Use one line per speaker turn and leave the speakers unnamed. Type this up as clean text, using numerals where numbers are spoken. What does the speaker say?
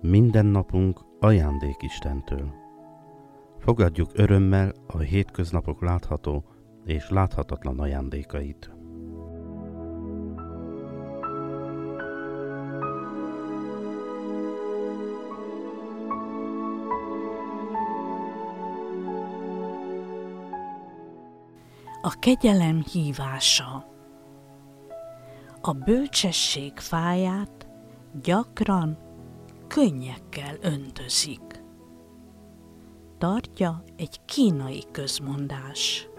Minden napunk ajándék Istentől. Fogadjuk örömmel a hétköznapok látható és láthatatlan ajándékait.
A kegyelem hívása. A bölcsesség fáját gyakran könnyekkel öntözik. Tartja egy kínai közmondás.